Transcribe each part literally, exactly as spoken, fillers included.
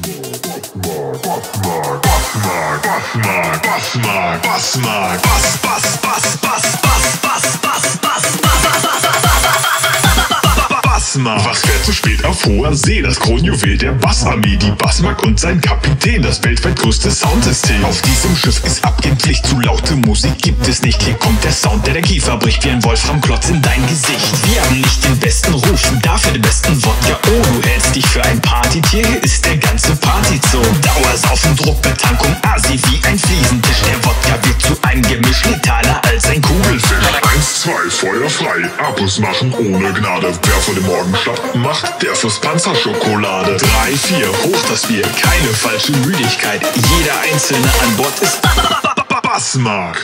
Bassmark, Bassmark, Bassmark, Bassmark, Bass, Bass, Bass, Bass, Bass, Bass, Bass, Bass, Bassmark. Was fährt so spät auf hoher See? Das Kronjuwel der Bassarmee, die Bassmark und sein Kapitän, das weltweit größte Soundsystem. Auf diesem Schiff ist abgehend Licht, zu laute Musik gibt es nicht. Hier kommt der Sound, der der Kiefer bricht wie ein Wolframklotz in dein Gesicht. Wir haben nicht den besten Ruf, dafür den besten Wodka. Oh, du hältst dich für ein Partytier, hier ist der ganze Partyzoo. Dauersaufen, Druckbetankung, Asi wie ein Fliesentisch. Der Wodka wird zu einem Gemisch, letaler als ein Kugelfisch. Eins, zwei, Feuer frei, Abus machen ohne Gnade. Wer vor dem Morgen schlapp macht, der fürs Panzerschokolade. Drei, vier, hoch das Bier, keine falsche Müdigkeit. Jeder Einzelne an Bord ist Bassmark.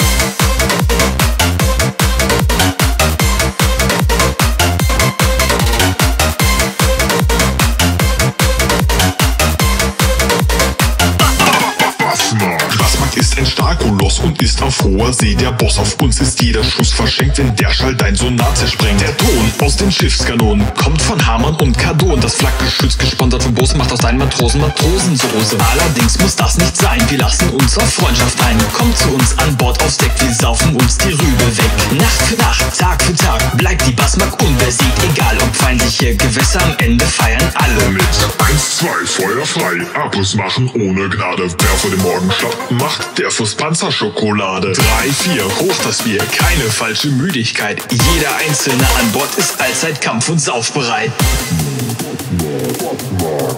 Bassmark ist ein Starkoloss und ist auf hoher See der Boss. Auf uns ist jeder Schuss verschenkt, wenn der Schall dein Sonar zersprengt. Der Ton aus den Schiffskanonen kommt von Hamann und Kardon. Das Flakgeschütz, gesponsert von Bose, macht aus deinen Matrosen Matrosensoße. Allerdings muss das nicht sein, wir lassen uns auf Freundschaft ein. Kommt zu uns an Bord aufs Deck, wir saufen uns die Rübe weg. Nacht für Nacht, Tag für Tag, bleibt die Bassmark unbesiegt. Egal ob feindliche Gewässer, am Ende feiern alle mit. Eins, zwei, Feuer frei, Abus machen ohne Gnade. Wer vor dem Morgen schlapp macht, der fürs Panzerschokolade. Drei, vier, hoch das Bier, keine falsche Müdigkeit. Jeder Einzelne an Bord ist allzeit kampf- und saufbereit. Bassmark.